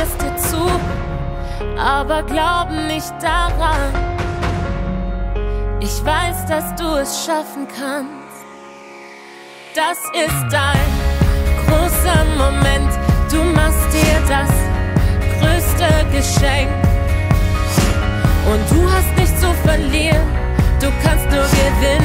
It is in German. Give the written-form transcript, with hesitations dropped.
es dir zu, aber glaub nicht daran. Ich weiß, dass du es schaffen kannst. Das ist dein großer Moment. Du machst dir das größte Geschenk. Und du hast nichts zu verlieren, du kannst nur gewinnen.